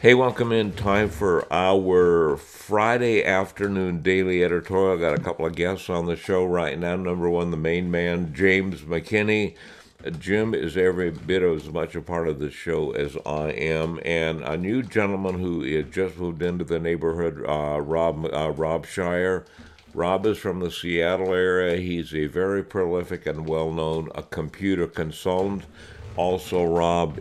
Hey, welcome in. Time for our Friday afternoon daily editorial. Got a couple of guests on the show right now. Number one, the main man, James McKinney. Jim is every bit as much a part of the show as I am, and a new gentleman who had just moved into the neighborhood, Rob Shire. Rob is from the Seattle area. He's a very prolific and well-known computer consultant. Also, Rob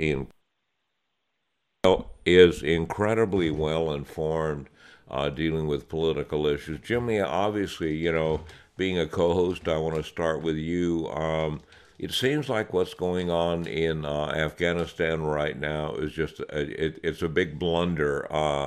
is incredibly well informed dealing with political issues. Jimmy, obviously, being a co host, I want to start with you. It seems like what's going on in Afghanistan right now is it's a big blunder.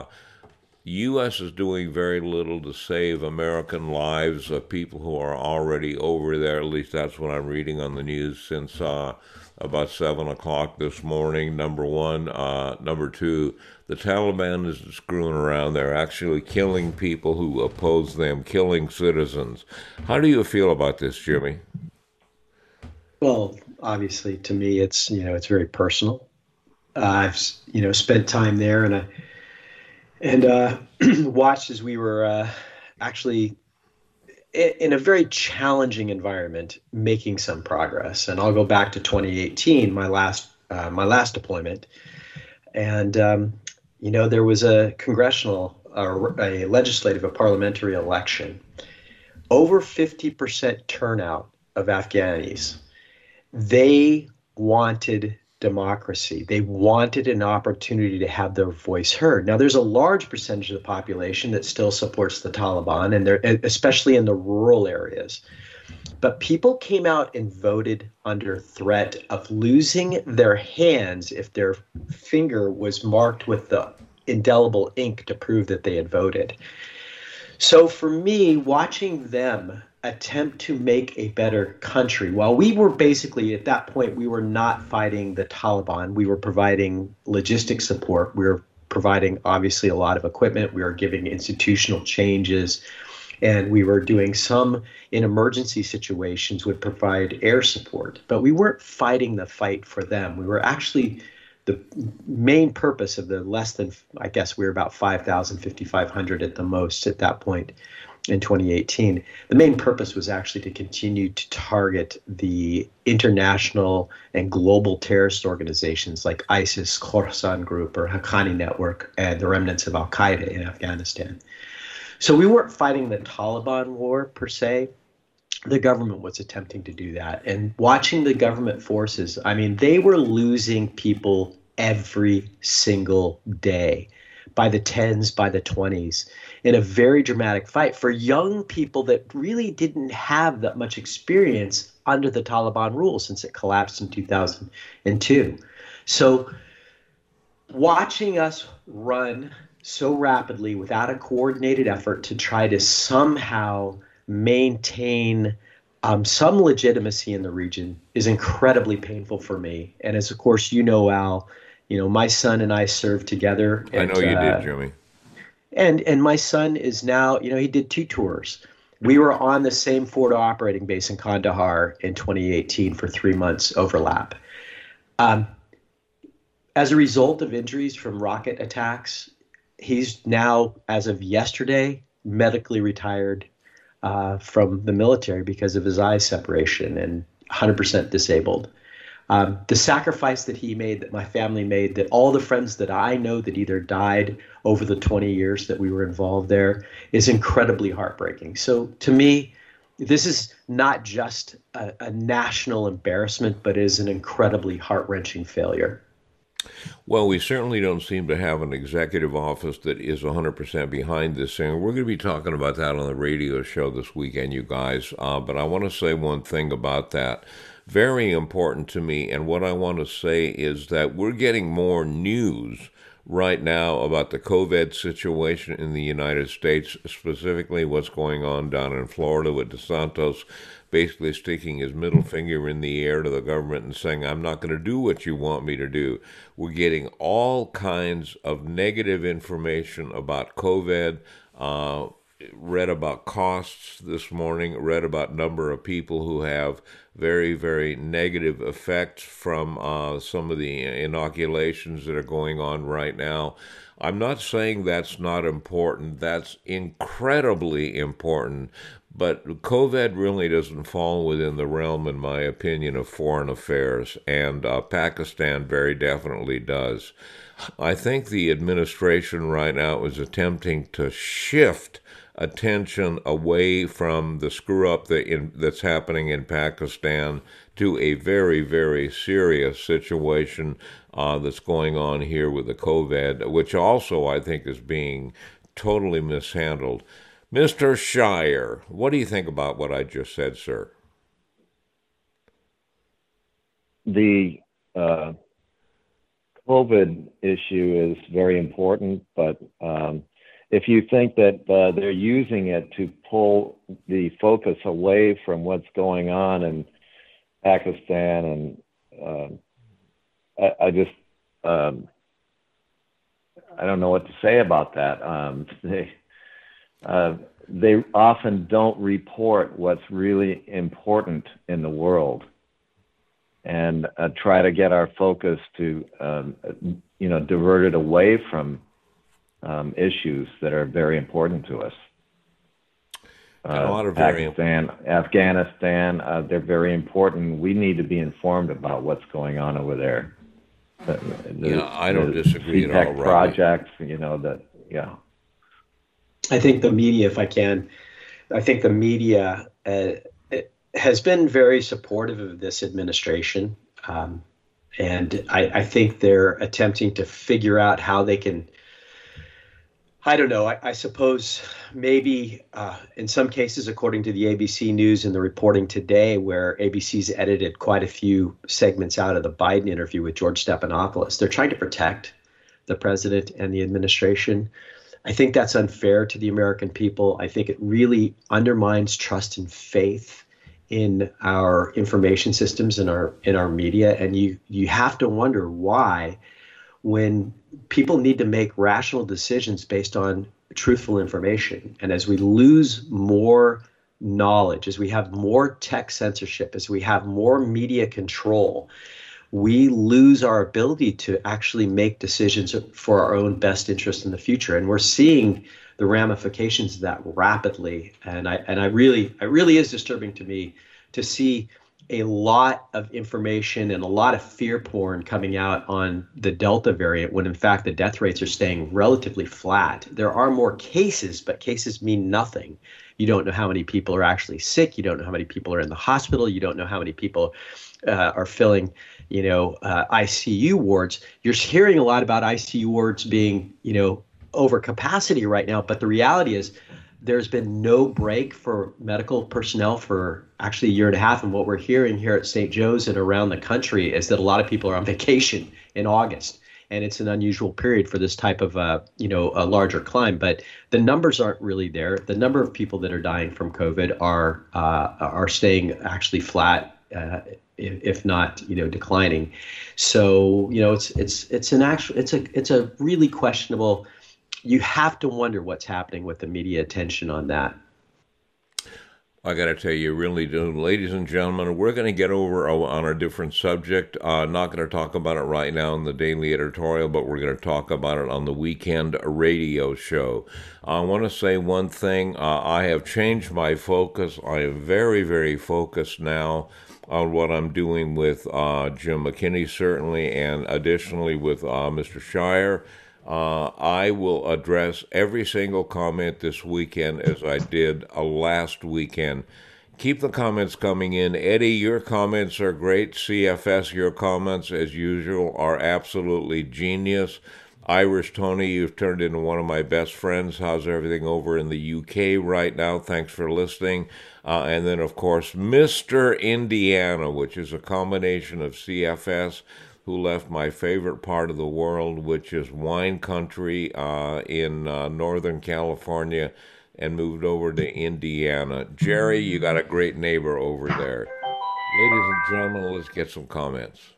U.S. is doing very little to save American lives of people who are already over there. At least that's what I'm reading on the news since about 7 o'clock this morning. Number one. Number two, the Taliban isn't screwing around. They're actually killing people who oppose them, killing citizens. How do you feel about this, Jimmy? Well, obviously, to me, it's very personal. I've spent time there, and watched as we were actually in a very challenging environment, making some progress. And I'll go back to 2018, my last deployment, and there was a congressional, a legislative, a parliamentary election. Over 50% turnout of Afghanis. They wanted democracy. They wanted an opportunity to have their voice heard. Now, there's a large percentage of the population that still supports the Taliban, and they're especially in the rural areas. But people came out and voted under threat of losing their hands if their finger was marked with the indelible ink to prove that they had voted. So for me, watching them attempt to make a better country, while we were basically at that point, we were not fighting the Taliban. We were providing logistic support. We were providing obviously a lot of equipment. We were giving institutional changes. And we were doing some in emergency situations would provide air support. But we weren't fighting the fight for them. We were actually the main purpose of the less than, I guess we were about 5,000, 5,500 at the most at that point in 2018. The main purpose was actually to continue to target the international and global terrorist organizations like ISIS, Khorasan Group, or Haqqani Network, and the remnants of Al Qaeda in Afghanistan. So we weren't fighting the Taliban war per se. The government was attempting to do that. And watching the government forces, I mean, they were losing people every single day by the tens, by the 20s, in a very dramatic fight for young people that really didn't have that much experience under the Taliban rule since it collapsed in 2002. So watching us run so rapidly without a coordinated effort to try to somehow maintain some legitimacy in the region is incredibly painful for me. And as of course Al, my son and I served together, I know you did, Jimmy. and my son is now, he did two tours. We were on the same Fordo operating base in Kandahar in 2018 for 3 months overlap. Um, as a result of injuries from rocket attacks, he's now, as of yesterday, medically retired from the military because of his eye separation and 100% disabled. The sacrifice that he made, that my family made, that all the friends that I know that either died over the 20 years that we were involved there is incredibly heartbreaking. So to me, this is not just a national embarrassment, but is an incredibly heart-wrenching failure. Well, we certainly don't seem to have an executive office that is 100% behind this thing. We're going to be talking about that on the radio show this weekend, you guys. But I want to say one thing about that. Very important to me. And what I want to say is that we're getting more news right now about the COVID situation in the United States, specifically what's going on down in Florida with DeSantis basically sticking his middle finger in the air to the government and saying, I'm not going to do what you want me to do. We're getting all kinds of negative information about COVID. read about costs this morning, read about number of people who have very, very negative effects from some of the inoculations that are going on right now. I'm not saying that's not important. That's incredibly important. But COVID really doesn't fall within the realm, in my opinion, of foreign affairs, and Pakistan very definitely does. I think the administration right now is attempting to shift attention away from the screw up that's happening in Pakistan to a very, very serious situation that's going on here with the COVID, which also I think is being totally mishandled. Mr. Shire, what do you think about what I just said, sir? The COVID issue is very important, but if you think that they're using it to pull the focus away from what's going on in Pakistan, and I just I don't know what to say about that. They often don't report what's really important in the world, and try to get our focus to diverted away from issues that are very important to us. A lot of Pakistan, Afghanistan, they're very important. We need to be informed about what's going on over there. I don't disagree at all, projects, I think the media, if I can, I think the media has been very supportive of this administration. And I think they're attempting to figure out how they can, I don't know, I suppose maybe in some cases, according to the ABC News and the reporting today, where ABC's edited quite a few segments out of the Biden interview with George Stephanopoulos, they're trying to protect the president and the administration. I think that's unfair to the American people. I think it really undermines trust and faith in our information systems and our media. And you have to wonder why, when people need to make rational decisions based on truthful information, and as we lose more knowledge, as we have more tech censorship, as we have more media control, we lose our ability to actually make decisions for our own best interest in the future. And we're seeing the ramifications of that rapidly. And I really is disturbing to me to see a lot of information and a lot of fear porn coming out on the Delta variant, when in fact the death rates are staying relatively flat. There are more cases, but cases mean nothing. You don't know how many people are actually sick. You don't know how many people are in the hospital. You don't know how many people are filling ICU wards. You're hearing a lot about ICU wards being, over capacity right now. But the reality is there's been no break for medical personnel for actually a year and a half. And what we're hearing here at St. Joe's and around the country is that a lot of people are on vacation in August. And it's an unusual period for this type of, a larger climb. But the numbers aren't really there. The number of people that are dying from COVID are staying actually flat, if not, declining. So, it's a really questionable. You have to wonder what's happening with the media attention on that. I got to tell you, you really do. Ladies and gentlemen, we're going to get over on a different subject. Not going to talk about it right now in the daily editorial, but we're going to talk about it on the weekend radio show. I want to say one thing. I have changed my focus. I am very, very focused now on what I'm doing with Jim McKinney, certainly, and additionally with Mr. Shire. I will address every single comment this weekend as I did last weekend. Keep the comments coming in. Eddie, your comments are great. CFS, your comments, as usual, are absolutely genius. Irish Tony, you've turned into one of my best friends. How's everything over in the UK right now? Thanks for listening. And then, of course, Mr. Indiana, which is a combination of CFS, who left my favorite part of the world, which is wine country in Northern California, and moved over to Indiana. Jerry, you got a great neighbor over there. Ladies and gentlemen, let's get some comments.